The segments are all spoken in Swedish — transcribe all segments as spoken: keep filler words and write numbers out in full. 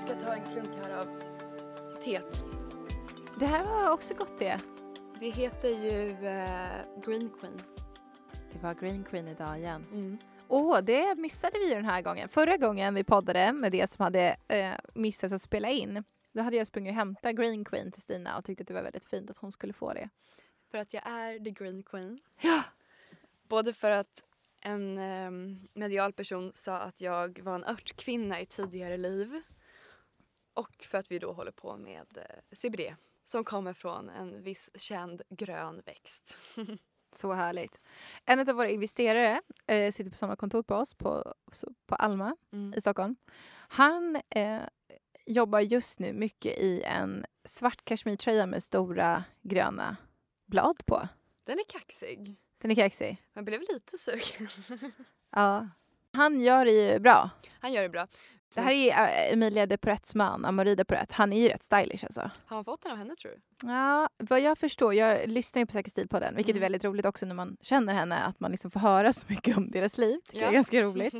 ska ta en klunk här av teet. Det här var också gott te. Det heter ju uh, Green Queen. Det var Green Queen idag igen. Mm. Åh, oh, det missade vi den här gången. Förra gången vi poddade med det som hade eh, missat att spela in. Då hade jag sprungit och hämtat Green Queen till Stina och tyckte att det var väldigt fint att hon skulle få det. För att jag är the Green Queen. Ja! Både för att en um, medial person sa att jag var en örtkvinna i tidigare liv. Och för att vi då håller på med uh, C B D. Som kommer från en viss känd grön växt. Så härligt. En av våra investerare eh, sitter på samma kontor på oss på, på Alma mm. i Stockholm. Han eh, jobbar just nu mycket i en svart kashmirtröja med stora gröna blad på. Den är kaxig. Den är kaxig. Man blev lite sugen. Ja. Han gör det ju bra. Han gör det bra. Det här är Emilia de Porettes man, Amaury de Porette. Han är ju rätt stylish alltså. Har han fått den av henne tror du? Ja, vad jag förstår, jag lyssnar ju på Säker stil på den, vilket mm. är väldigt roligt också när man känner henne, att man liksom får höra så mycket om deras liv. Tycker ja. jag är ganska roligt.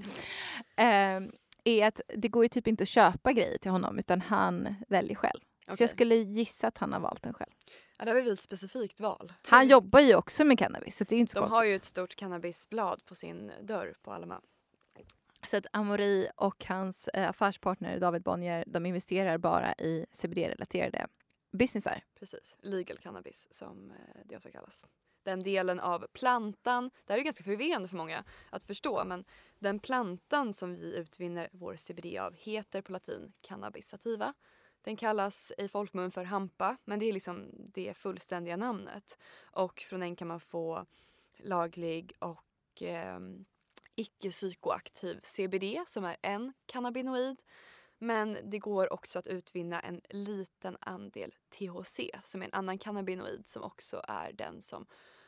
um, är att det går ju typ inte att köpa grejer till honom, utan han väljer själv. Okay. Så jag skulle gissa att han har valt den själv. Ja, det var ju ett specifikt val. Han jobbar ju också med cannabis, så det är ju inte så De konstigt. har ju ett stort cannabisblad på sin dörr på Alma. Så att Amaury och hans eh, affärspartner David Bonnier, de investerar bara i C B D-relaterade businessar. Precis, legal cannabis som eh, det också kallas. Den delen av plantan, det här är ganska förvirrande för många att förstå, men den plantan som vi utvinner vår C B D av heter på latin cannabis sativa. Den kallas i folkmun för hampa, men det är liksom det fullständiga namnet. Och från den kan man få laglig och eh, icke-psykoaktiv C B D som är en cannabinoid. Men det går också att utvinna en liten andel T H C som är en annan cannabinoid som också är den som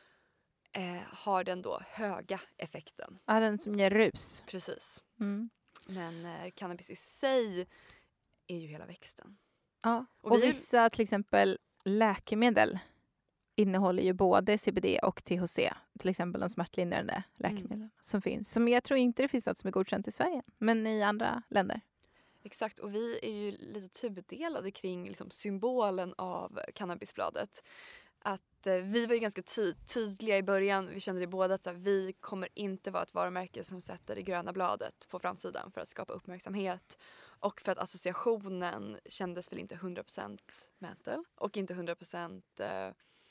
eh, har den då höga effekten. Ja, den som ger rus. Precis. Mm. Men eh, cannabis i sig är ju hela växten. Ja, och, och vi... vissa till exempel läkemedel innehåller ju både C B D och T H C. Till exempel de smärtlindrande läkemedel mm. som finns. Som jag tror inte det finns något som är godkänt i Sverige, men i andra länder. Exakt, och vi är ju lite tudelade kring liksom, symbolen av cannabisbladet. Att eh, vi var ju ganska ty- tydliga i början, vi kände det båda att så här, vi kommer inte vara ett varumärke som sätter det gröna bladet på framsidan för att skapa uppmärksamhet. Och för att associationen kändes väl inte hundra procent mental och inte hundra procent... Eh,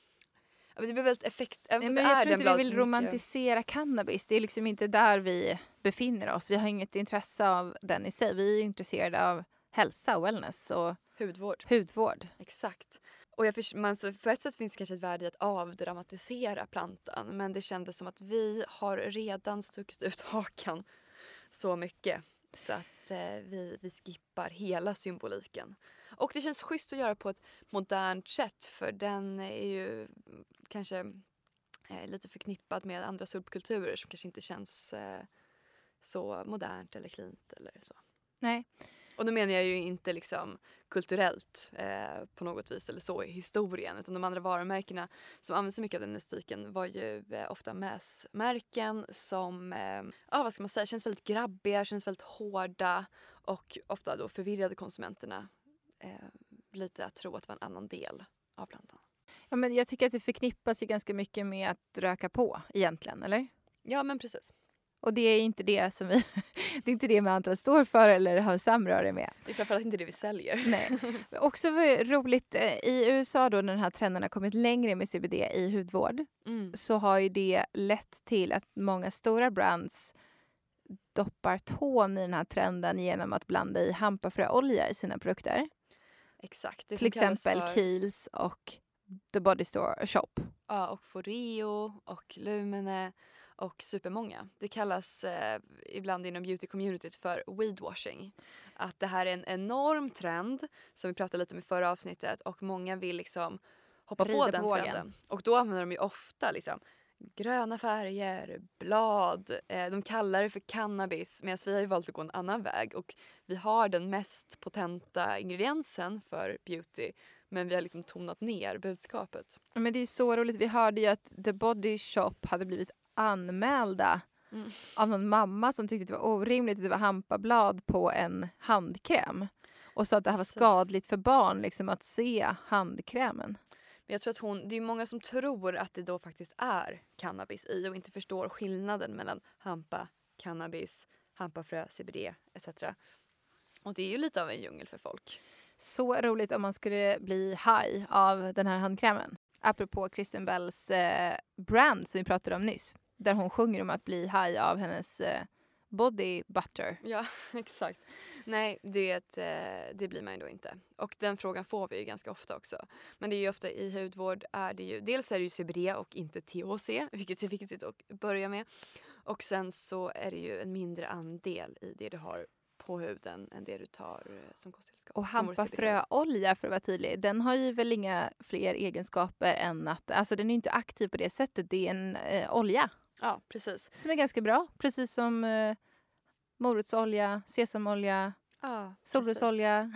det blir väldigt effekt... Nej, men jag tror inte vi vill romantisera cannabis. Det är liksom inte där vi befinner oss. Vi har inget intresse av den i sig. Vi är intresserade av hälsa och wellness och hudvård. hudvård. Exakt. Och jag för, man, så för ett sätt finns det kanske ett värde i att avdramatisera plantan. Men det kändes som att vi har redan stuckit ut hakan så mycket. Så att eh, vi, vi skippar hela symboliken. Och det känns schysst att göra på ett modernt sätt. För den är ju kanske eh, lite förknippad med andra subkulturer som kanske inte känns eh, så modernt eller cleant eller så. Nej. Och då menar jag ju inte liksom kulturellt eh, på något vis eller så i historien. Utan de andra varumärkena som använder sig mycket av den estetiken var ju eh, ofta mässmärken som, eh, ja vad ska man säga, känns väldigt grabbiga, känns väldigt hårda. Och ofta då förvirrade konsumenterna eh, lite att tro att det var en annan del av plantan. Ja, men jag tycker att det förknippas ju ganska mycket med att röka på egentligen, eller? Ja, men precis. Och det är inte det som vi, det är inte det Mantra står för eller har samröre med. Det är framförallt inte det vi säljer. Nej. Också var roligt, i U S A då när den här trenden har kommit längre med C B D i hudvård mm. så har ju det lett till att många stora brands doppar tån i den här trenden genom att blanda i hampafröolja i sina produkter. Exakt. Det till exempel för... Kiehl's och The Body Store Shop. Ja, och Foreo och Lumene. Och supermånga. Det kallas eh, ibland inom beauty-communityt för weedwashing. Att det här är en enorm trend som vi pratade lite om i förra avsnittet. Och många vill liksom hoppa Rida på den vågen. Trenden. Och då använder de ju ofta liksom gröna färger, blad. Eh, de kallar det för cannabis. Medan vi har ju valt att gå en annan väg. Och vi har den mest potenta ingrediensen för beauty. Men vi har liksom tonat ner budskapet. Men det är så roligt. Vi hörde ju att The Body Shop hade blivit anmälda mm. av någon mamma som tyckte det var orimligt att det var hampablad på en handkräm. Och och sa att det här var Precis. skadligt för barn liksom, att se handkrämen. Men jag tror att hon, det är många som tror att det då faktiskt är cannabis i och inte förstår skillnaden mellan hampa, cannabis, hampafrö, C B D et cetera. Och det är ju lite av en djungel för folk. Så roligt om man skulle bli high av den här handkrämen. Apropå Kristen Bells eh, brand som vi pratade om nyss. Där hon sjunger om att bli high av hennes eh, body butter. Ja, exakt. Nej, det, det blir man ju då inte. Och den frågan får vi ju ganska ofta också. Men det är ju ofta i hudvård är det ju, dels är det ju C B D och inte T H C, vilket är viktigt att börja med. Och sen så är det ju en mindre andel i det du har på huden än det du tar som kosttillskott. Och hampafröolja, för att vara tydlig, den har ju väl inga fler egenskaper än att, alltså den är inte aktiv på det sättet, det är en eh, olja. Ja, precis. Som är ganska bra, precis som eh, morotsolja, sesamolja, ja, solrosolja.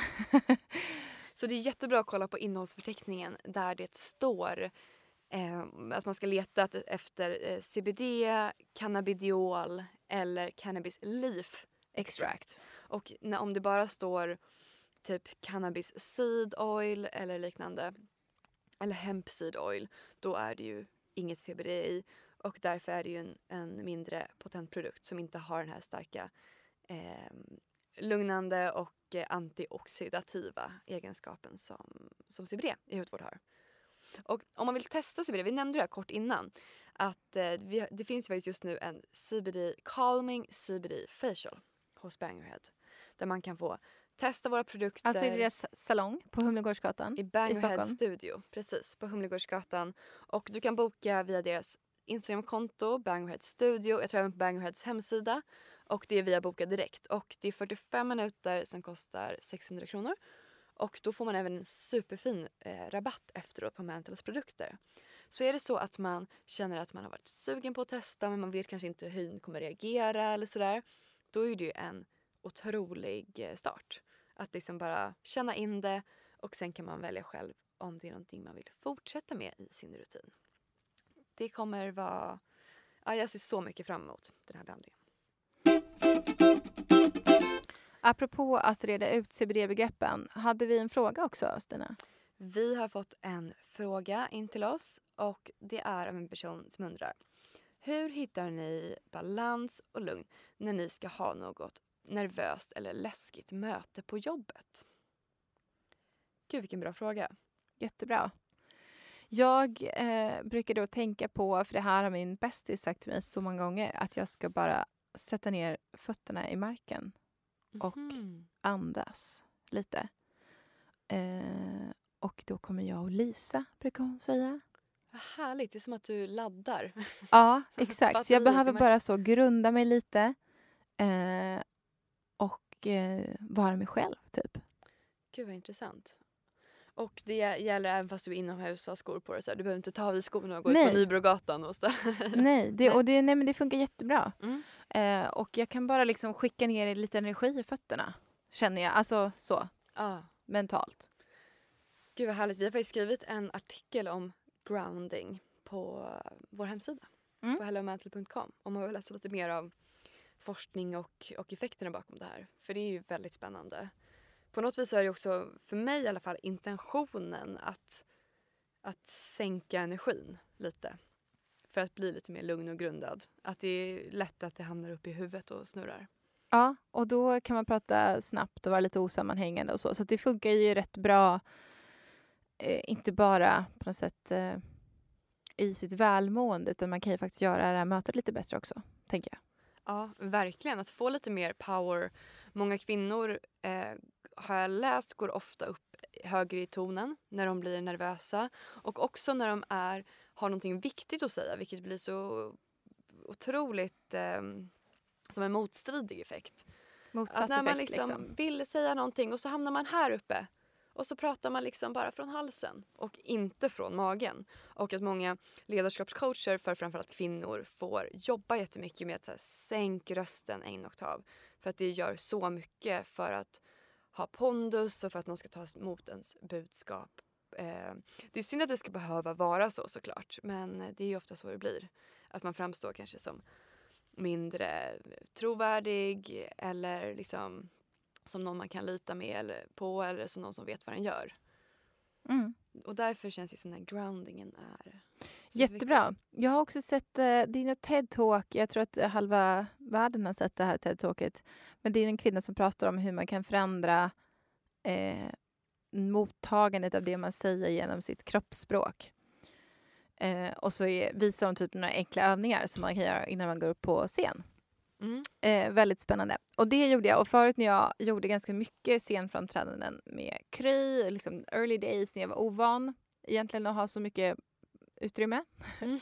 Så det är jättebra att kolla på innehållsförteckningen där det står eh, att man ska leta efter eh, C B D, cannabidiol eller cannabis leaf extract. Och när, om det bara står typ cannabis seed oil eller liknande, eller hemp seed oil, då är det ju inget C B D i. Och därför är det ju en, en mindre potent produkt som inte har den här starka eh, lugnande och eh, antioxidativa egenskapen som, som C B D i hudvård har. Och om man vill testa C B D, vi nämnde det här kort innan, att eh, vi, det finns faktiskt just nu en C B D Calming C B D Facial hos Bangerhead. Där man kan få testa våra produkter. Alltså i deras salong på Humlegårdsgatan i Bangerhead i Stockholm. Studio, precis, på Humlegårdsgatan. Och du kan boka via deras Instagram-konto, Bangerhead Studio. Jag tror även på Bangerheads hemsida. Och det är via Boka Direkt. Och det är fyrtiofem minuter som kostar sexhundra kronor. Och då får man även en superfin eh, rabatt efteråt på Mantles produkter. Så är det så att man känner att man har varit sugen på att testa men man vet kanske inte hur hyn kommer reagera eller sådär. Då är det ju en otrolig start. Att liksom bara känna in det och sen kan man välja själv om det är någonting man vill fortsätta med i sin rutin. Det kommer vara... Ja, jag ser så mycket fram emot den här behandlingen. Apropå att reda ut C B D-begreppen, hade vi en fråga också, Stina? Vi har fått en fråga in till oss och det är av en person som undrar: hur hittar ni balans och lugn när ni ska ha något nervöst eller läskigt möte på jobbet? Gud, vilken bra fråga. Jättebra. Jag eh, brukar då tänka på, för det här har min bästis sagt till mig så många gånger, att jag ska bara sätta ner fötterna i marken och mm. andas lite. Eh, och då kommer jag att lysa, brukar hon säga. Vad härligt, det är som att du laddar. Ja, exakt. Så jag behöver bara så grunda mig lite eh, och eh, vara mig själv, typ. Gud, vad intressant. Och det gäller även fast du är inomhus och har skor på dig. Så du behöver inte ta av dig skorna och gå nej. ut på Nybrogatan och ställa. Nej, det, och det, nej, men det funkar jättebra. Mm. Eh, och jag kan bara liksom skicka ner lite energi i fötterna, känner jag. Alltså så, ah. mentalt. Gud, vad härligt. Vi har faktiskt skrivit en artikel om grounding på vår hemsida. Mm. På hello mantle punkt com. Om man vill läsa lite mer av forskning och, och effekterna bakom det här. För det är ju väldigt spännande. På något vis är det också, för mig i alla fall, intentionen att, att sänka energin lite. För att bli lite mer lugn och grundad. Att det är lätt att det hamnar upp i huvudet och snurrar. Ja, och då kan man prata snabbt och vara lite osammanhängande och så. Så det funkar ju rätt bra, eh, inte bara på något sätt eh, i sitt välmående, utan man kan ju faktiskt göra det här mötet lite bättre också, tänker jag. Ja, verkligen. Att få lite mer power. Många kvinnor, eh, har jag läst, går ofta upp högre i tonen när de blir nervösa. Och också när de är, har någonting viktigt att säga, vilket blir så otroligt eh, som en motstridig effekt. Motsatt att när man effekt, liksom, liksom vill säga någonting och så hamnar man här uppe. Och så pratar man liksom bara från halsen och inte från magen. Och att många ledarskapscoacher för framförallt kvinnor får jobba jättemycket med att så här, sänka rösten en oktav. För att det gör så mycket för att ha pondus och för att någon ska ta emot ens budskap. Eh, det är synd att det ska behöva vara så såklart. Men det är ju ofta så det blir. Att man framstår kanske som mindre trovärdig eller liksom som någon man kan lita med eller på eller som någon som vet vad den gör. Mm. Och därför känns det som den här groundingen är Jättebra. Viktig. Jag har också sett uh, dina TED-talk. Jag tror att halva världen har sett det här TED-talket. Men det är en kvinna som pratar om hur man kan förändra eh, mottagandet av det man säger genom sitt kroppsspråk. Eh, och så är, visar hon typ några enkla övningar som man kan göra innan man går upp på scen. Mm. Eh, väldigt spännande. Och det gjorde jag. Och förut när jag gjorde ganska mycket scenframträdanden med Kry, liksom early days när jag var ovan egentligen att ha så mycket utrymme. Mm.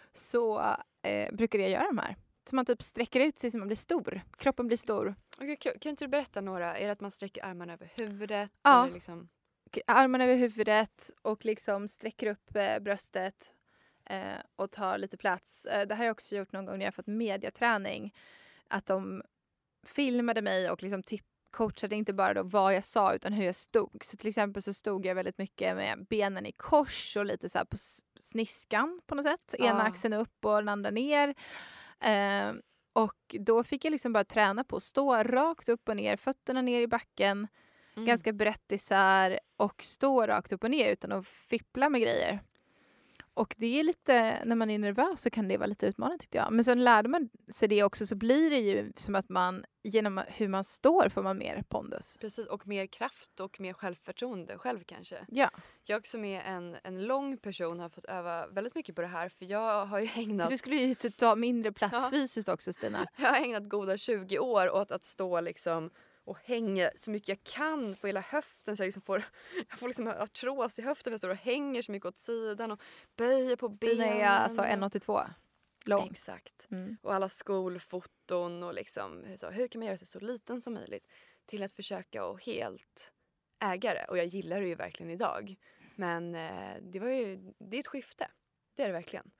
så eh, brukade jag göra de här. Så man typ sträcker ut sig så man blir stor. Kroppen blir stor. Okay, kan inte du berätta några? Är det att man sträcker armarna över huvudet? Ja. Eller liksom... Armarna över huvudet och liksom sträcker upp eh, bröstet eh, och tar lite plats. Eh, det här har jag också gjort någon gång när jag har fått mediaträning. Att de filmade mig och liksom tip- coachade inte bara då vad jag sa utan hur jag stod. Så till exempel så stod jag väldigt mycket med benen i kors och lite så här på sniskan på något sätt. Ja. Ena axeln upp och den andra ner. Eh, och då fick jag liksom bara träna på att stå rakt upp och ner, fötterna ner i backen. Mm. Ganska brett isär och stå rakt upp och ner utan att fippla med grejer. Och det är lite, när man är nervös så kan det vara lite utmanande tyckte jag. Men sen lärde man sig det också så blir det ju som att man, genom hur man står får man mer pondus. Precis, och mer kraft och mer självförtroende själv kanske. Ja. Jag som är en, en lång person har fått öva väldigt mycket på det här för jag har ju ägnat... För du skulle ju ta mindre plats ja. fysiskt också Stina. Jag har ägnat goda tjugo år åt att stå liksom... och hänga så mycket jag kan på hela höften så jag liksom får, jag får liksom artros i höften för jag står och hänger så mycket åt sidan och böjer på Stina benen. Stina är alltså en komma åttiotvå lång. Exakt. Mm. Och alla skolfoton och liksom så, hur kan man göra sig så liten som möjligt till att försöka och helt äga det. Och jag gillar det ju verkligen idag. Men eh, det var ju, det är ett skifte. Det är det verkligen.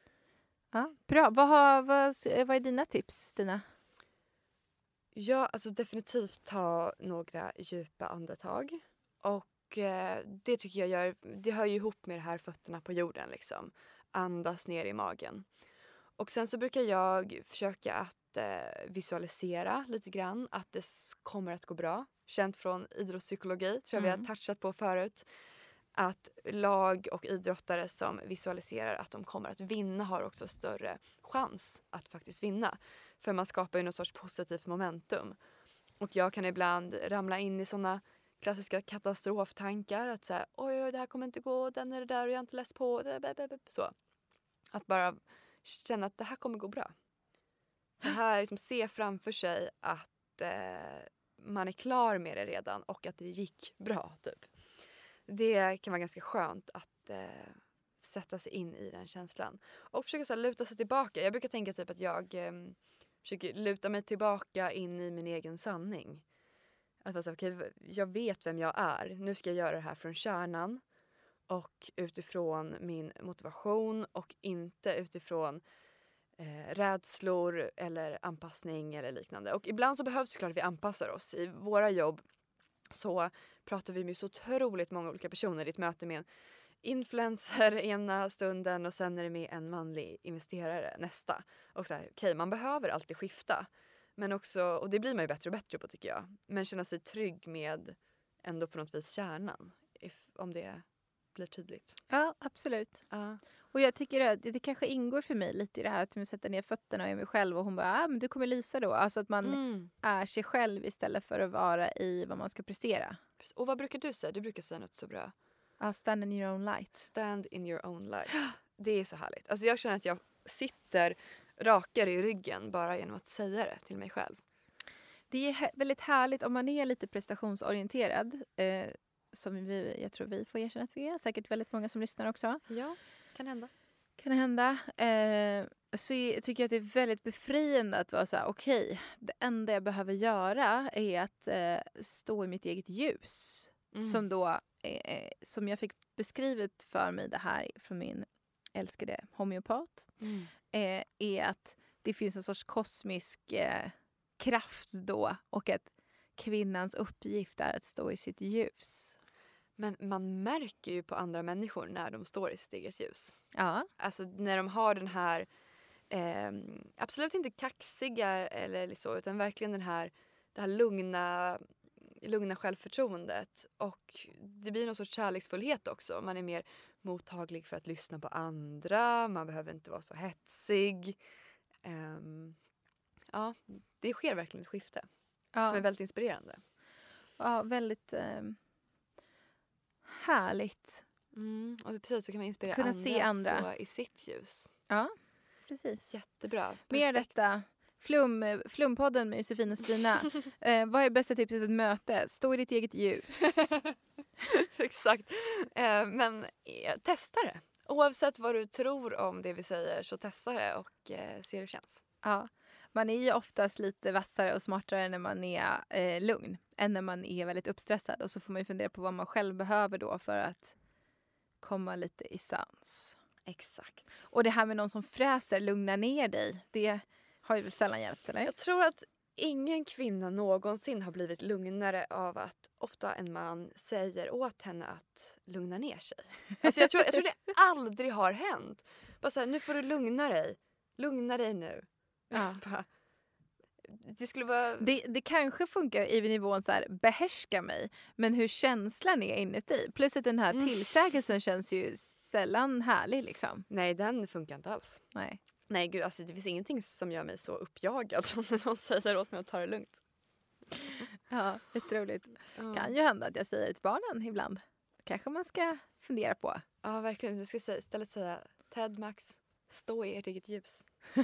Ja, bra. Vad, har, vad, vad är dina tips Stina? Ja, alltså definitivt ta några djupa andetag. Och eh, det tycker jag gör, det hör ju ihop med det här fötterna på jorden liksom. Andas ner i magen. Och sen så brukar jag försöka att eh, visualisera lite grann att det kommer att gå bra. Känt från idrottspsykologi, tror jag mm. vi har touchat på förut. Att lag och idrottare som visualiserar att de kommer att vinna har också större chans att faktiskt vinna. För man skapar ju någon sorts positivt momentum. Och jag kan ibland ramla in i såna klassiska katastroftankar. Att säga, oj, oj, det här kommer inte gå, den är det där och jag har inte läst på. Så. Att bara känna att det här kommer gå bra. Det här liksom, se framför sig att eh, man är klar med det redan och att det gick bra, typ. Det kan vara ganska skönt att eh, sätta sig in i den känslan. Och försöka så här, luta sig tillbaka. Jag brukar tänka typ att jag eh, försöker luta mig tillbaka in i min egen sanning. Att vara så, okay, jag vet vem jag är. Nu ska jag göra det här från kärnan. Och utifrån min motivation och inte utifrån eh, rädslor eller anpassning eller liknande. Och ibland så behövs det såklart att vi anpassar oss. I våra jobb så pratar vi med så otroligt många olika personer. I ett möte med en influencer ena stunden och sen är det med en manlig investerare nästa. Och så här, okej, okay, man behöver alltid skifta. Men också, och det blir man ju bättre och bättre på tycker jag. Men känna sig trygg med ändå på något vis kärnan. If, om det blir tydligt. Ja, absolut. Uh. Och jag tycker att det, det kanske ingår för mig lite i det här att man sätter ner fötterna och är mig själv och hon bara, ah, men du kommer lysa då. Alltså att man mm. är sig själv istället för att vara i vad man ska prestera. Och vad brukar du säga? Du brukar säga något så bra. Uh, stand in your own light. Stand in your own light. Det är så härligt. Alltså jag känner att jag sitter rakare i ryggen bara genom att säga det till mig själv. Det är he- väldigt härligt om man är lite prestationsorienterad. Eh, som vi, jag tror vi får erkänna att vi är. Säkert väldigt många som lyssnar också. Ja, kan hända. Kan hända. Eh, så jag tycker jag att det är väldigt befriande att vara så här, okej, okay, det enda jag behöver göra är att eh, stå i mitt eget ljus. Mm. Som då, eh, som jag fick beskrivet för mig det här från min älskade homeopat. Mm. Eh, är att det finns en sorts kosmisk eh, kraft då och att kvinnans uppgift är att stå i sitt ljus. Men man märker ju på andra människor när de står i sitt eget ljus. Ja. Alltså när de har den här, eh, absolut inte kaxiga eller så, utan verkligen den här, det här lugna, lugna självförtroendet. Och det blir någon sorts kärleksfullhet också. Man är mer mottaglig för att lyssna på andra. Man behöver inte vara så hetsig. Um, ja, det sker verkligen ett skifte. Ja. Som är väldigt inspirerande. Ja, väldigt eh, härligt. Mm. Och precis så kan man inspirera Kunna andra, se andra. att stå i sitt ljus. Ja, precis. Jättebra. Mer Perfekt. detta. Flum, flumpodden med Josefin och Stina. eh, vad är bästa tipset för ett möte? Stå i ditt eget ljus. Exakt. Eh, men eh, testa det. Oavsett vad du tror om det vi säger så testa det och eh, se hur det känns. Ja. Man är ju oftast lite vassare och smartare när man är eh, lugn än när man är väldigt uppstressad. Och så får man ju fundera på vad man själv behöver då för att komma lite i sans. Exakt. Och det här med någon som fräser, lugna ner dig, det har ju väl sällan hjälpt, eller? Jag tror att ingen kvinna någonsin har blivit lugnare av att ofta en man säger åt henne att lugna ner sig. Alltså jag tror, jag tror det aldrig har hänt. Bara så här, nu får du lugna dig. Lugna dig nu. Ja. Bara, det skulle vara... Det, det kanske funkar i nivån så här, behärska mig, men hur känslan är inuti. Plus att den här Mm. tillsägelsen känns ju sällan härlig liksom. Nej, den funkar inte alls. Nej. Nej, gud, alltså det finns ingenting som gör mig så uppjagad som när någon säger åt mig att ta det lugnt. Ja, otroligt. Ja. Kan ju hända att jag säger det till barnen ibland. Kanske man ska fundera på. Ja, verkligen. Du ska säga, istället säga Ted, Max, stå i ert eget ljus.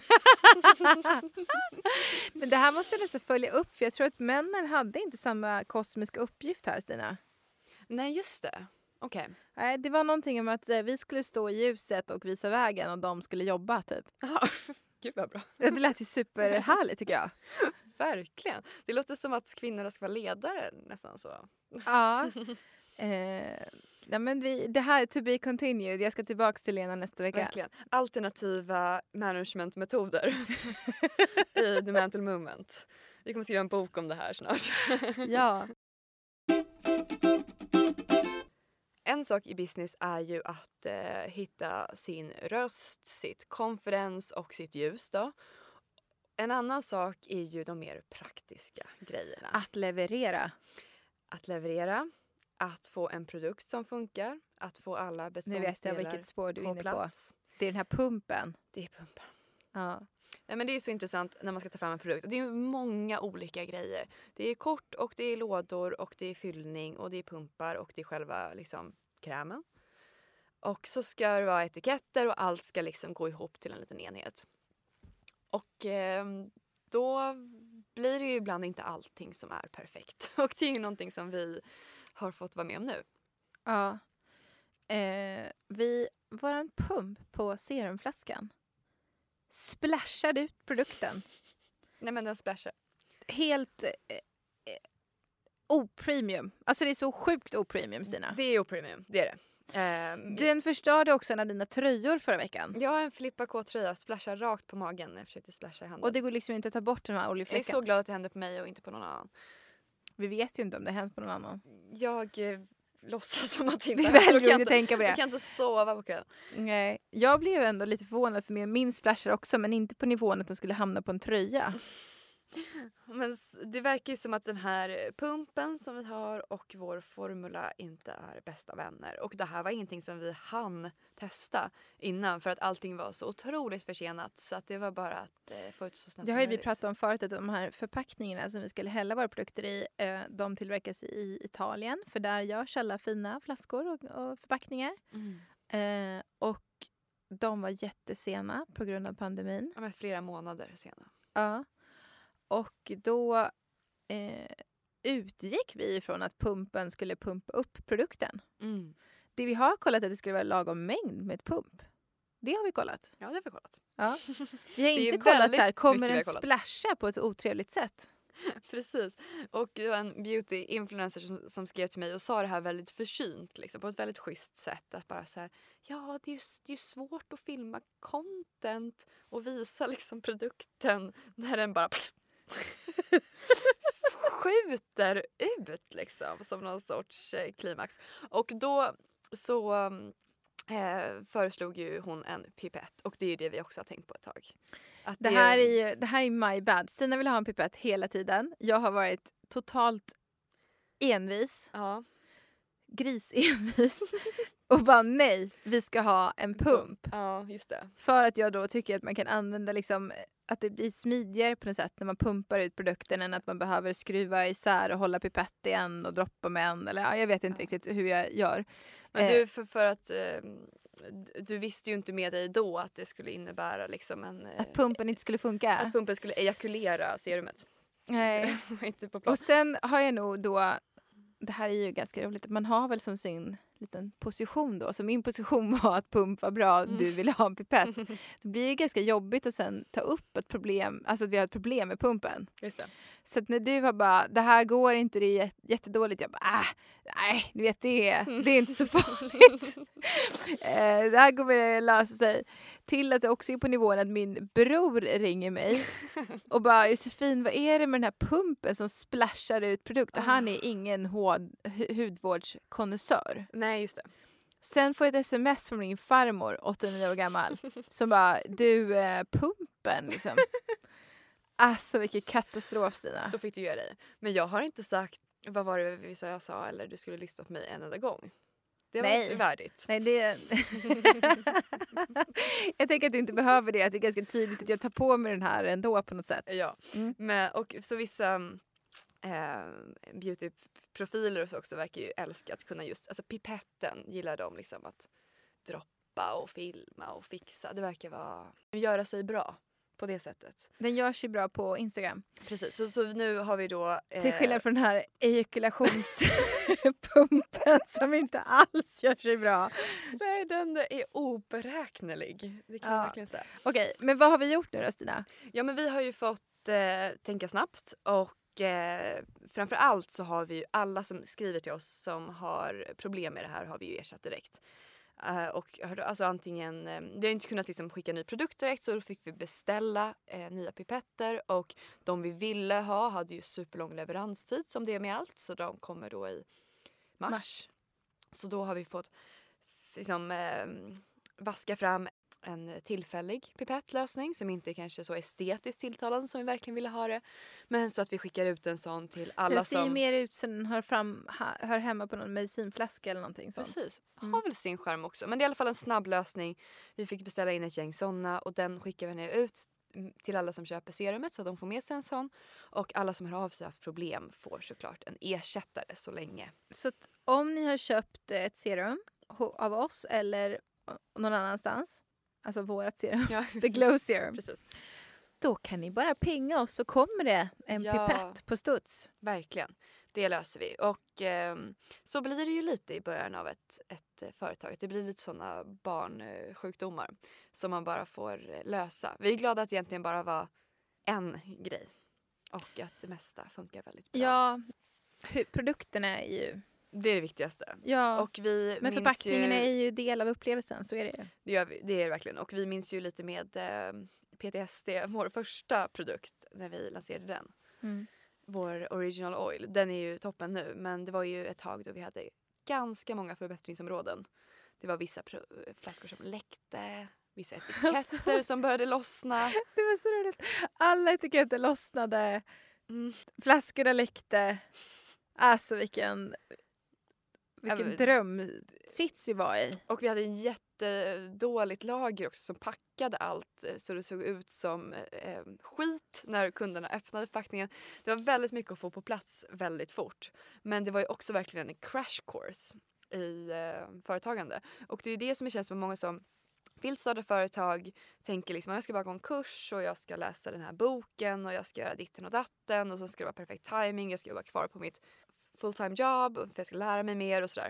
Men det här måste jag nästan följa upp, för jag tror att männen hade inte samma kosmiska uppgift här, Stina. Nej, just det. Okej. Nej, det var någonting om att eh, vi skulle stå i ljuset och visa vägen och de skulle jobba typ. Ja, gud vad bra. Det lät ju superhärligt tycker jag. Verkligen. Det låter som att kvinnorna ska vara ledare nästan så. Ja. Eh, nej men vi, det här är to be continued. Jag ska tillbaka till Lena nästa vecka. Verkligen. Alternativa managementmetoder i The Mental Movement. Vi kommer skriva en bok om det här snart. Ja. En sak i business är ju att eh, hitta sin röst, sitt confidence och sitt ljus då. En annan sak är ju de mer praktiska grejerna. Att leverera. Att leverera, att få en produkt som funkar, att få alla Nu beståndsdelar vet jag vilket spår du är på inne plats. på. Det är den här pumpen. Det är pumpen. Ja. Ja, men det är så intressant när man ska ta fram en produkt. Det är ju många olika grejer. Det är kort och det är lådor och det är fyllning och det är pumpar och det är själva liksom krämen. Och så ska det vara etiketter och allt ska liksom gå ihop till en liten enhet. Och eh, då blir det ju ibland inte allting som är perfekt. Och det är ju någonting som vi har fått vara med om nu. Ja. Eh, vi, våran pump på serumflaskan splashade ut produkten. Nej, men den splashar. Helt eh, eh, opremium. Alltså det är så sjukt opremium, Stina. Det är opremium, det är det. Eh, Den förstörde också en av dina tröjor förra veckan. Jag har en Filippa K-tröja, splashar rakt på magen när jag försökte splasha i handen. Och det går liksom inte att ta bort de här Jag är oljefläckarna. så glad att det hände på mig och inte på någon annan. Vi vet ju inte om det har hänt på någon annan. Jag eh, låtsas som att det Det inte är hänt. väldigt Då kan roligt att jag tänka på Jag det. kan inte sova på kvällen. Nej, jag blev ändå lite förvånad för min splashar också, men inte på nivån att den skulle hamna på en tröja. Men s- det verkar ju som att den här pumpen som vi har och vår formula inte är bästa vänner. Och det här var ingenting som vi hann testa innan för att allting var så otroligt försenat. Så att det var bara att eh, få ut så snabbt Det som har ju vi möjligt. pratat om förut, att de här förpackningarna som vi skulle hälla våra produkter i, eh, de tillverkas i Italien. För där görs alla fina flaskor och, och förpackningar. Mm. Eh, och de var jättesena på grund av pandemin. Ja, men flera månader senare. Ja. Och då eh, utgick vi ifrån att pumpen skulle pumpa upp produkten. Mm. Det vi har kollat är att det skulle vara lagom mängd med ett pump. Det har vi kollat. Ja, det har vi kollat. Ja. Vi har Det är inte kollat väldigt så här, kommer mycket vi den har kollat. splasha på ett otrevligt sätt? Precis. Och det var en beauty-influencer som, som skrev till mig och sa det här väldigt försynt, liksom, på ett väldigt schysst sätt. Att bara så här, ja det är ju det är ju svårt att filma content och visa liksom produkten när den bara skjuter ut liksom som någon sorts eh, klimax. Och då så eh, föreslog ju hon en pipett och det är ju det vi också har tänkt på ett tag. Att Det här är ju, det här är my bad. Stina vill ha en pipett hela tiden. Jag har varit totalt envis. Ja. Grisenvis. Och bara nej, vi ska ha en pump. Ja, just det. För att jag då tycker att man kan använda liksom, att det blir smidigare på något sätt när man pumpar ut produkten än att man behöver skruva isär och hålla pipett i en och droppa med en. Eller, ja, jag vet inte ja. riktigt hur jag gör. Men du, för, för att eh, du visste ju inte med dig då att det skulle innebära liksom en... Eh, att pumpen inte skulle funka? Att pumpen skulle ejakulera serumet. Nej. Inte på plats. Och sen har jag nog då, det här är ju ganska roligt, man har väl som sin liten position då. Så min position var att pump var bra, mm. du ville ha en pipett. Det blir ju ganska jobbigt att sen ta upp ett problem, alltså att vi har ett problem med pumpen. Just det. Så att när du har bara, det här går inte, det är jättedåligt. Jag bara, äh, nej, du vet det, det är inte så farligt. eh, det här kommer lösa sig. Till att det också är på nivån att min bror ringer mig och bara, Josefin, vad är det med den här pumpen som splashar ut produkter? Oh. Han är ingen hård hudvårdskonnässör. Nej, just det. Sen får jag ett sms från min farmor, åttionio år gammal, som bara, du, eh, pumpen liksom. Alltså vilken katastrof, Stina. Då fick du göra dig. Men jag har inte sagt, vad var det vi sa jag sa, eller du skulle lyssna på mig en enda gång. Det var Nej. inte värdigt. Nej, det... jag tänker att du inte behöver det. Att det är ganska tydligt att jag tar på mig den här ändå på något sätt. Ja, mm. Men, och så vissa eh, beautyprofiler och så också verkar ju älska att kunna just, alltså pipetten gillar de liksom att droppa och filma och fixa. Det verkar vara, göra sig bra. På det sättet. Den görs ju bra på Instagram. Precis, så, så nu har vi då... Eh... Till skillnad från den här ejakulationspumpen som inte alls gör sig bra. Nej, den är oberäknelig. Det kan ja. jag verkligen säga. Okej, men vad har vi gjort nu då, Stina? Ja, men vi har ju fått eh, tänka snabbt. Och eh, framför allt så har vi ju alla som skriver till oss som har problem med det här har vi ju ersatt direkt. Uh, och alltså antingen, uh, vi har inte kunnat liksom skicka ny produkt direkt, så då fick vi beställa uh, nya pipetter, och de vi ville ha hade ju superlång leveranstid som det är med allt, så de kommer då i mars. mars. Så då har vi fått liksom, uh, vaska fram en tillfällig pipettlösning som inte är kanske så estetiskt tilltalande som vi verkligen ville ha det, men så att vi skickar ut en sån till alla den ser som... ju mer ut som den hör, fram, hör hemma på någon medicinflaska eller någonting sånt. Precis, mm. har väl sin skärm också, men det är i alla fall en snabb lösning. Vi fick beställa in ett gäng såna, och den skickar vi nu ut till alla som köper serumet så att de får med sig en sån, och alla som har av sig haft problem får såklart en ersättare så länge. Så att om ni har köpt ett serum av oss eller någon annanstans, alltså vårat serum, ja. The Glow Serum. Precis. Då kan ni bara pinga oss, så kommer det en ja, pipett på studs. Verkligen, det löser vi. Och eh, så blir det ju lite i början av ett, ett företag. Det blir lite sådana barnsjukdomar som man bara får lösa. Vi är glada att det egentligen bara var en grej. Och att det mesta funkar väldigt bra. Ja, hur, produkterna är ju... Det är det viktigaste. Ja, och vi men förpackningarna ju, är ju del av upplevelsen, så är det ju. Det, gör vi, det är det verkligen. Och vi minns ju lite med eh, P T S D, vår första produkt, när vi lanserade den. Mm. Vår Original Oil. Den är ju toppen nu, men det var ju ett tag då vi hade ganska många förbättringsområden. Det var vissa pr- flaskor som läckte, vissa etiketter som började lossna. Det var så roligt. Alla etiketter lossnade, mm. flaskorna läckte. Alltså vilken... Vilken ja, drömsits vi var i. Och vi hade en jättedåligt lager också som packade allt så det såg ut som eh, skit när kunderna öppnade förpackningen. Det var väldigt mycket att få på plats väldigt fort. Men det var ju också verkligen en crash course i eh, företagande. Och det är det som känns som många som vill starta företag tänker liksom jag ska bara gå en kurs och jag ska läsa den här boken och jag ska göra ditten och datten och så ska det vara perfekt timing, jag ska vara kvar på mitt fulltime job för jag ska lära mig mer och sådär.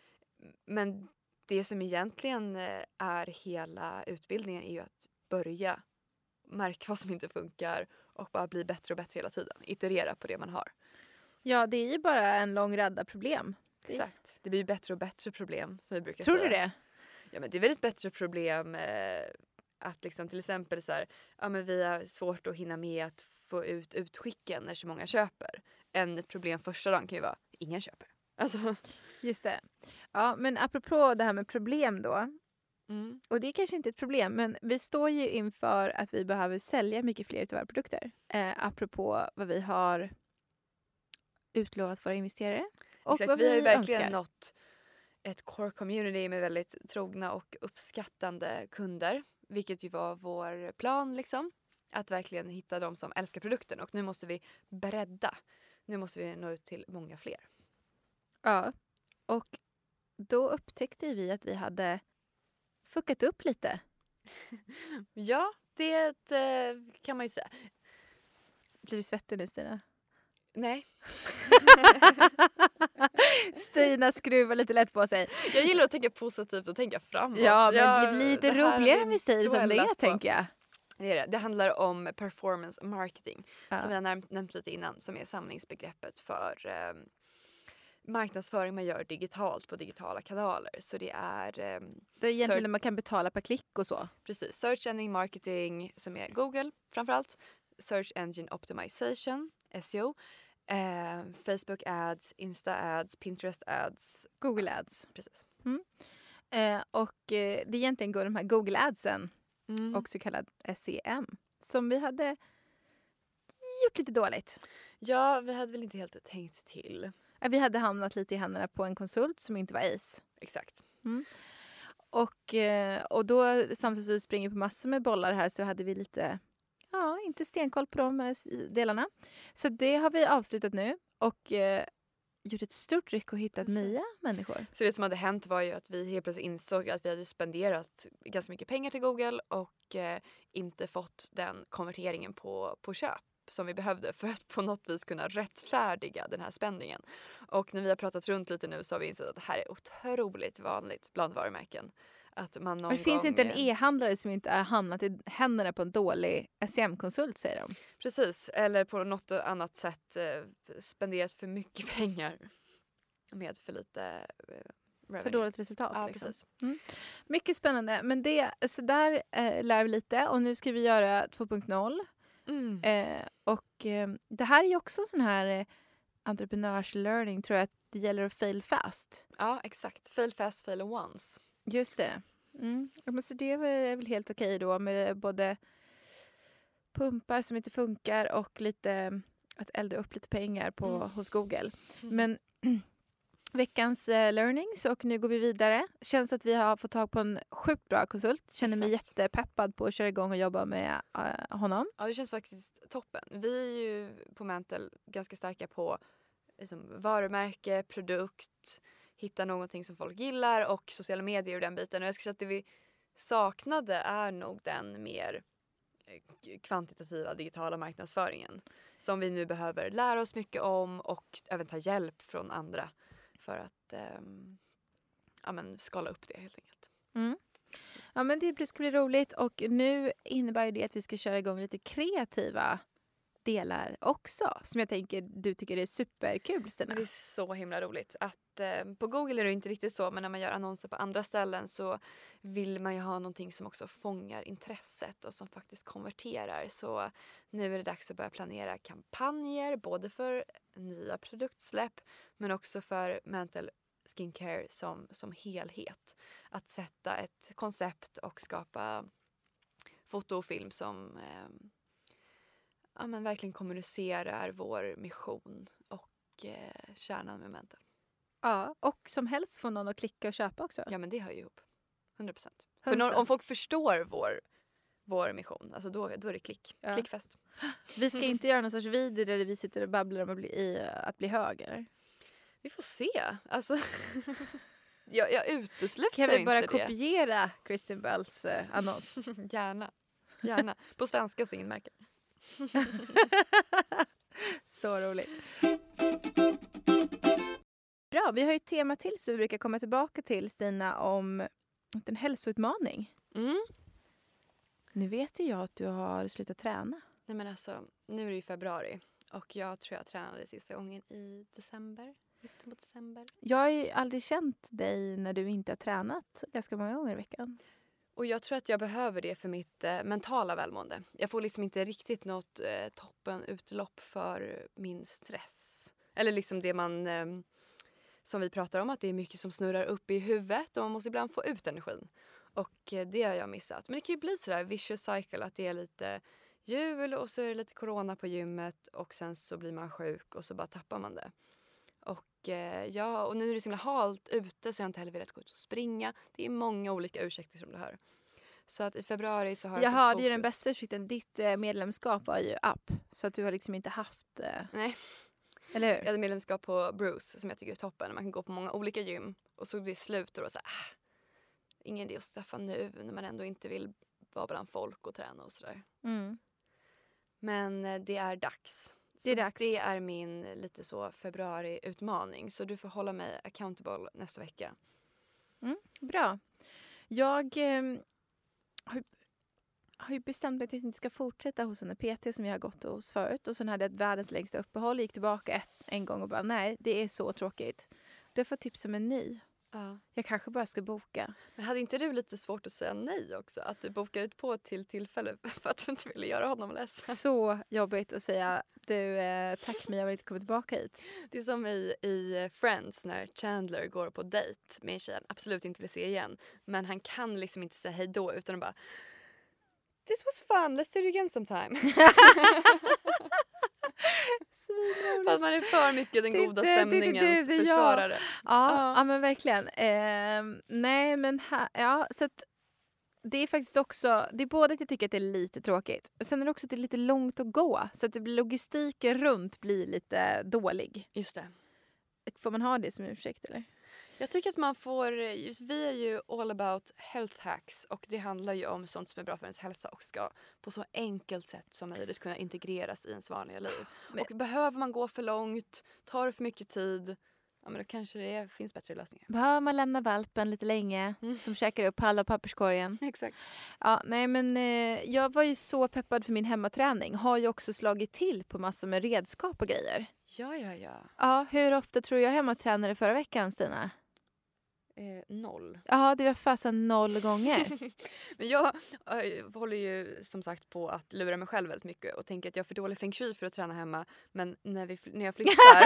Men det som egentligen är hela utbildningen är ju att börja märka vad som inte funkar och bara bli bättre och bättre hela tiden. Iterera på det man har. Ja, det är ju bara en lång radda problem. Exakt. Det blir ju bättre och bättre problem som vi brukar Tror säga. Tror du det? Ja, men det är väl ett bättre problem eh, att liksom till exempel så här, ja men vi har svårt att hinna med att få ut utskicken när så många köper. Än ett problem första dagen kan ju vara ingen köper. Alltså. Just det. Ja, men apropå det här med problem då. Mm. Och det är kanske inte ett problem, men vi står ju inför att vi behöver sälja mycket fler av våra produkter. Eh, apropå vad vi har utlovat våra investerare. Och Exakt, vad vi har ju verkligen önskar. nått ett core community med väldigt trogna och uppskattande kunder. Vilket ju var vår plan liksom. Att verkligen hitta de som älskar produkten. Och nu måste vi bredda. Nu måste vi nå ut till många fler. Ja, och då upptäckte vi att vi hade fuckat upp lite. Ja, det eh, kan man ju säga. Blir du svettig nu, Stina? Nej. Stina skruvar lite lätt på sig. Jag gillar att tänka positivt och tänka framåt. Ja, men jag, det blir lite det roligare om vi säger som det är, dwellat på. tänker jag. Det, är det. det handlar om performance marketing. Ja. Som vi har näm- nämnt lite innan. Som är samlingsbegreppet för eh, marknadsföring man gör digitalt på digitala kanaler. Så det är... Eh, Det är egentligen Ser- när man kan betala per klick och så. Precis, Search Engine Marketing som är Google framförallt. Search Engine Optimization, S E O. Eh, Facebook Ads, Insta Ads, Pinterest Ads. Google Ads. Precis. Eh, och eh, det egentligen går de här Google Adsen, Mm. också kallad S E M, som vi hade gjort lite dåligt. Ja, vi hade väl inte helt tänkt till. Eh, Vi hade hamnat lite i händerna på en konsult som inte var Ace. Exakt. Och, eh, och då, samtidigt som vi springer på massor med bollar här, så hade vi lite, ja, inte stenkoll på de eh, s- delarna. Så det har vi avslutat nu och eh, gjort ett stort ryck och hittat Precis. nya människor. Så det som hade hänt var ju att vi helt plötsligt insåg att vi hade spenderat ganska mycket pengar till Google och eh, inte fått den konverteringen på, på köp som vi behövde för att på något vis kunna rättfärdiga den här spänningen. Och när vi har pratat runt lite nu så har vi insett att det här är otroligt vanligt bland varumärken. Att man någon Och det finns gång, inte en eh, e-handlare som inte har hamnat i händerna på en dålig S E M-konsult, säger de. Precis, eller på något annat sätt eh, spenderat för mycket pengar med för lite eh, revenue. För dåligt resultat. Ja, liksom. precis. Mycket spännande. Men det, så där eh, lär vi lite. Och nu ska vi göra två punkt noll. Mm. Eh, och eh, det här är ju också sån här eh, entreprenörs-learning, tror jag, att det gäller att fail fast. Ja, exakt. Fail fast, fail once. Just det. Mm. Ja, men så det är väl, är väl helt okej då med både pumpar som inte funkar och lite att elda upp lite pengar på, Mm. hos Google. Mm. Men veckans eh, learnings, och nu går vi vidare. Känns att vi har fått tag på en sjukt bra konsult. Känner mig Exakt. jättepeppad på att köra igång och jobba med eh, honom. Ja, det känns faktiskt toppen. Vi är ju på Mantle ganska starka på liksom, varumärke, produkt, hitta någonting som folk gillar och sociala medier och den biten. Och jag skulle säga att det vi saknade är nog den mer eh, kvantitativa digitala marknadsföringen. Som vi nu behöver lära oss mycket om och även ta hjälp från andra för att ehm, ja, men skala upp det helt enkelt. Mm. Ja, men det ska bli roligt, och nu innebär ju det att vi ska köra igång lite kreativa delar också, som jag tänker du tycker är superkul, Stina. Men det är så himla roligt. Att, eh, på Google är det inte riktigt så, men när man gör annonser på andra ställen så vill man ju ha någonting som också fångar intresset och som faktiskt konverterar. Så nu är det dags att börja planera kampanjer, både för nya produktsläpp men också för Mantle Skincare som, som helhet. Att sätta ett koncept och skapa foto och film som eh, ja, men verkligen kommunicerar vår mission och eh, kärnan med Mantle. Ja, och som helst får någon att klicka och köpa också. Ja, men det hör ju ihop. hundra procent. För hundra någon, procent. om folk förstår vår, vår mission, alltså då, då är det klick. Ja. Klickfest. Vi ska inte göra någon sorts video där vi sitter och babblar om att bli, i, att bli höger. Vi får se. Alltså, jag, jag utesluter Kan vi inte bara det. kopiera Kristen Bells eh, annons? Gärna. Gärna. På svenska så ingen märker. Så roligt. Bra, vi har ju ett tema till som vi brukar komma tillbaka till, Stina, om en hälsoutmaning. Mm. Nu vet ju jag att du har slutat träna. Nej, men alltså, nu är det ju februari och jag tror jag tränade sista gången i december. Mitten på december. Jag har ju aldrig känt dig när du inte har tränat ganska många gånger i veckan. Och jag tror att jag behöver det för mitt eh, mentala välmående. Jag får liksom inte riktigt något eh, toppen utlopp för min stress. Eller liksom det man, eh, som vi pratar om, att det är mycket som snurrar upp i huvudet och man måste ibland få ut energin. Och eh, det har jag missat. Men det kan ju bli sådär vicious cycle, att det är lite jul och så är det lite corona på gymmet och sen så blir man sjuk och så bara tappar man det. Och, eh, ja, och nu är det så himla halt ute så jag har inte heller velat gå ut och springa. Det är många olika ursäkter som det hör. Så att i februari så har jag Jag så hörde fokus. ju den bästa ursäkten. Ditt eh, medlemskap var ju app. Så att du har liksom inte haft... Eh, Nej. Eller hur? Jag hade medlemskap på Bruce som jag tycker är toppen. Man kan gå på många olika gym. Och så blir det slut och då så här, ah, ingen idé att skaffa nu när man ändå inte vill vara bland folk och träna och sådär. Mm. Men eh, det är dags. Det är så dags. Det är min lite så februari-utmaning. Så du får hålla mig accountable nästa vecka. Mm, bra. Jag eh, har, har ju bestämt mig att jag inte ska fortsätta hos en P T som jag har gått hos förut. Och sen hade jag ett världens längsta uppehåll. Gick tillbaka ett, en gång och bara nej, det är så tråkigt. Du får tipsa om en ny. Ja. Jag kanske bara ska boka. Men hade inte du lite svårt att säga nej också? Att du bokade ett på till tillfälle för att du inte ville göra honom ledsen? Så jobbigt att säga du, eh, tack men jag vill inte komma tillbaka hit. Det är som i, i Friends när Chandler går på dejt med en tjej han absolut inte vill se igen. Men han kan liksom inte säga hej då utan bara This was fun, let's do it again sometime. För att man är för mycket den Det- goda det- det- det- stämningens det- det- ja. försvarare. Ja, Ja. ja men verkligen. Eh, nej men här, ja så att det är faktiskt också, det är både att jag tycker att det är lite tråkigt. Och sen är det också att det är lite långt att gå. Så att det blir, logistiken runt blir lite dålig. Just det. Får man ha det som ursäkt eller? Jag tycker att man får, just vi är ju all about health hacks och det handlar ju om sånt som är bra för ens hälsa och ska på så enkelt sätt som möjligt kunna integreras i ens vanliga liv. Men- Och behöver man gå för långt, tar det för mycket tid, ja men då kanske det finns bättre lösningar. Behöver man lämna valpen lite länge Mm. som käkar upp halva papperskorgen? Exakt. Ja, nej men eh, jag var ju så peppad för min hemmaträning. Har ju också slagit till på massor med redskap och grejer. Ja, ja, ja. Ja, hur ofta tror jag hemmatränade förra veckan, Stina? Eh, noll. Ja, det var fasen noll gånger. Men jag äh, håller ju som sagt på att lura mig själv väldigt mycket och tänker att jag har för dålig feng shui för att träna hemma. Men när, vi, när jag flyttar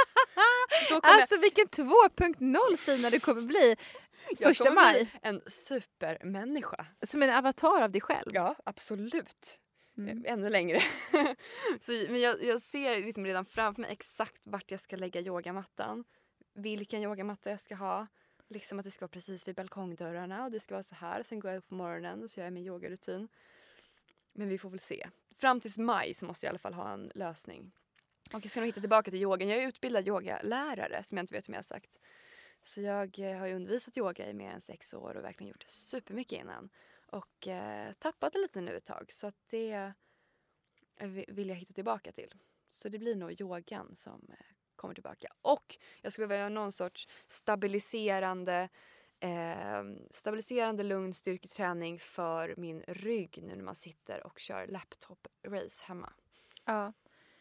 då kommer Alltså vilken två punkt noll Stina du kommer bli jag första kommer maj. bli en supermänniska. Som en avatar av dig själv. Ja, absolut. Mm. Ännu längre. Så, men jag, jag ser liksom redan framför mig exakt vart jag ska lägga yogamattan. Vilken yogamatta jag ska ha. Liksom att det ska vara precis vid balkongdörrarna och det ska vara så här. Sen går jag upp på morgonen och så gör jag min yogarutin. Men vi får väl se. Fram tills maj så måste jag i alla fall ha en lösning. Och jag ska nog hitta tillbaka till yogan. Jag är utbildad yogalärare som jag inte vet om jag har sagt. Så jag eh, har ju undervisat yoga i mer än sex år och verkligen gjort det supermycket innan. Och eh, tappat det lite nu ett tag. Så att det eh, vill jag hitta tillbaka till. Så det blir nog yogan som eh, kommer tillbaka. Och jag skulle behöva göra någon sorts stabiliserande eh, stabiliserande lugn styrketräning för min rygg nu när man sitter och kör laptop-race hemma. Ja.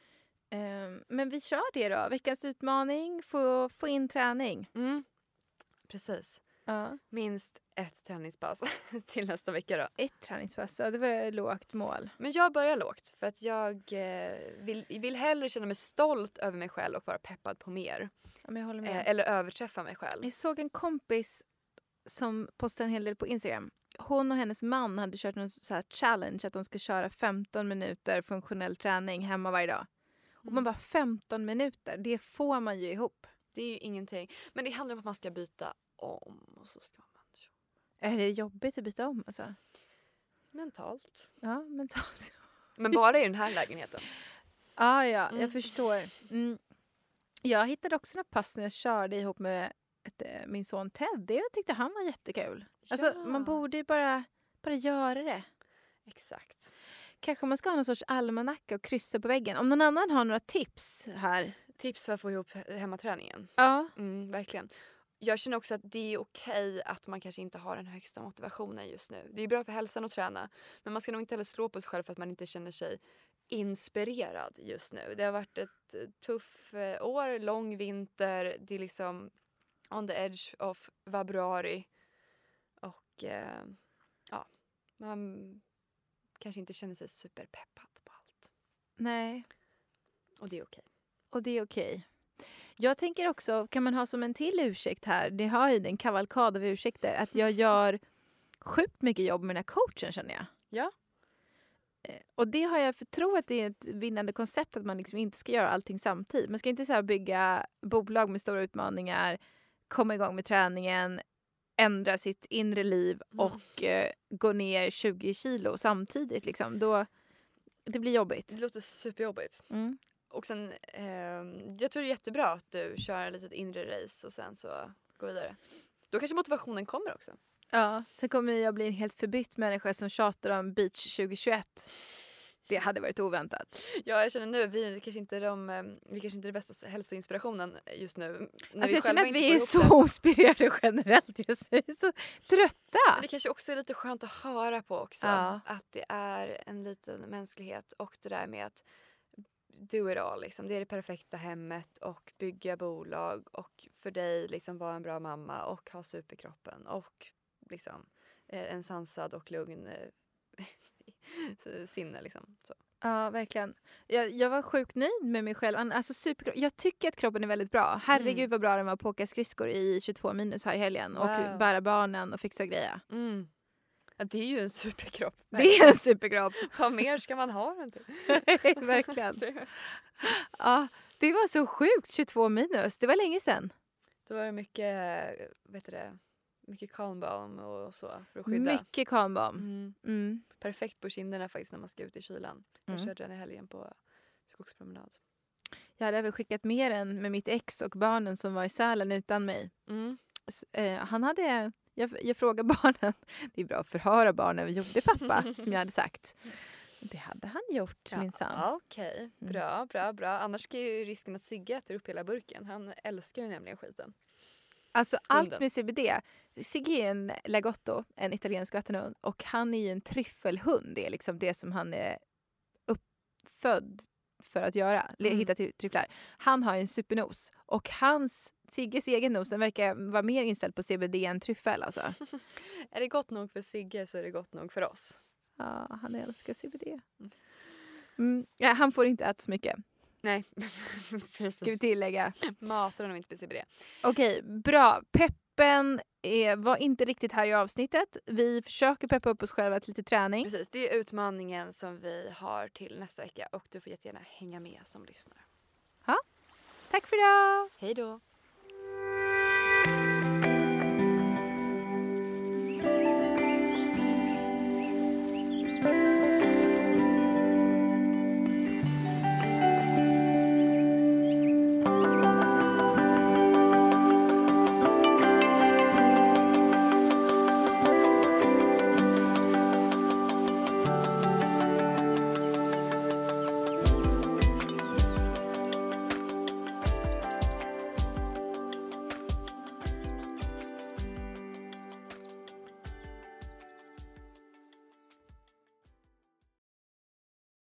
Ehm, men vi kör det då. Veckans utmaning, få, få in träning. Mm. Precis. Ja. Minst ett träningspass till nästa vecka då. Ett träningspass, ja, det var ett lågt mål. Men jag börjar lågt för att jag eh, vill, vill hellre känna mig stolt över mig själv och vara peppad på mer. Ja, men jag håller med. Eh, eller överträffa mig själv. Jag såg en kompis som postade en hel del på Instagram. Hon och hennes man hade kört en så här challenge att de ska köra femton minuter funktionell träning hemma varje dag. Och man bara femton minuter, det får man ju ihop. Det är ju ingenting. Men det handlar om att man ska byta om och så ska man Är det jobbigt att byta om alltså? mentalt. Ja, mentalt. Men bara i den här lägenheten. Ah, ja, Mm. jag förstår. Mm. Jag hittade också några pass när jag körde ihop med ett, eh, min son Ted. Det jag tyckte han var jättekul. Alltså, Ja. man borde ju bara, bara göra det. Exakt. Kanske man ska ha någon sorts almanacka och kryssa på väggen. Om någon annan har några tips här. Tips för att få ihop hemmaträningen. Ja. Mm, verkligen. Jag känner också att det är okej att man kanske inte har den högsta motivationen just nu. Det är bra för hälsan att träna. Men man ska nog inte heller slå på sig själv för att man inte känner sig inspirerad just nu. Det har varit ett tuff eh, år, lång vinter. Det är liksom on the edge of februari. Och eh, ja, man kanske inte känner sig superpeppad på allt. Nej, Och det är okej. och det är okej. Jag tänker också, kan man ha som en till ursäkt här, det har ju en kavalkad av ursäkter, att jag gör sjukt mycket jobb med den här coachen känner jag. Ja. Och det har jag för tro att det är ett vinnande koncept att man liksom inte ska göra allting samtidigt. Man ska inte så här bygga bolag med stora utmaningar, komma igång med träningen, ändra sitt inre liv och mm. eh, gå ner tjugo kilo samtidigt. Liksom. Då, det blir jobbigt. Det låter superjobbigt. Mm. Och sen, eh, jag tror det är jättebra att du kör ett litet inre race och sen så går vidare. Då kanske motivationen kommer också. Ja, sen kommer jag bli en helt förbytt människa som tjatar om beach tjugo tjugoett. Det hade varit oväntat. Ja, jag känner nu, vi kanske inte är de, vi kanske inte är det bästa hälsoinspirationen just nu. Alltså jag känner att vi är så inspirerade generellt just nu. Vi är så trötta. Men det kanske också är lite skönt att höra på också. Ja. Att det är en liten mänsklighet och det där med att do it all. Liksom. Det är det perfekta hemmet och bygga bolag och för dig liksom vara en bra mamma och ha superkroppen och liksom en sansad och lugn sinne liksom. Så. Ja, verkligen. Jag, jag var sjukt nöjd med mig själv. Alltså, super, jag tycker att kroppen är väldigt bra. Herregud mm. vad bra den var på att åka skridskor i tjugotvå minus här i helgen. Wow. Och bära barnen och fixa och greja. Mm. Ja, det är ju en superkropp. Det är en superkropp. Vad mer ska man ha den till? Verkligen. Ja, det var så sjukt, tjugotvå minus. Det var länge sedan. Då var det mycket, vet du det, mycket calm balm och så för att skydda. Mycket calm balm. Mm. Mm. Perfekt på kinderna faktiskt när man ska ut i kylan. Jag Mm. körde den i helgen på skogspromenad. Jag hade väl skickat mer än med mitt ex och barnen som var i Sälen utan mig. Mm. Uh, han hade... Jag, jag frågade barnen. Det är bra att förhöra barnen. Vi gjorde pappa, som jag hade sagt. Det hade han gjort, ja, minsann. Ja, okej. Okay. Bra, bra, bra. Annars är ju risken att Sigge äter upp hela burken. Han älskar ju nämligen skiten. Alltså allt med C B D. Sigge är en lagotto, en italiensk vattenhund. Och han är ju en tryffelhund. Det är liksom det som han är uppfödd för att göra. Mm. Hitta tryfflar. Han har en supernos. Och hans, Sigges egen nos, den verkar vara mer inställd på C B D än tryffel. Alltså. Är det gott nog för Sigge så är det gott nog för oss. Ja, han älskar C B D. Mm. Ja, han får inte äta så mycket. Nej, precis. Ska vi tillägga. Matar honom inte med C B D. Okej, bra. Peppen är, var inte riktigt här i avsnittet. Vi försöker peppa upp oss själva till lite träning. Precis, det är utmaningen som vi har till nästa vecka. Och du får jättegärna hänga med som lyssnar. Ja, tack för idag. Hej då.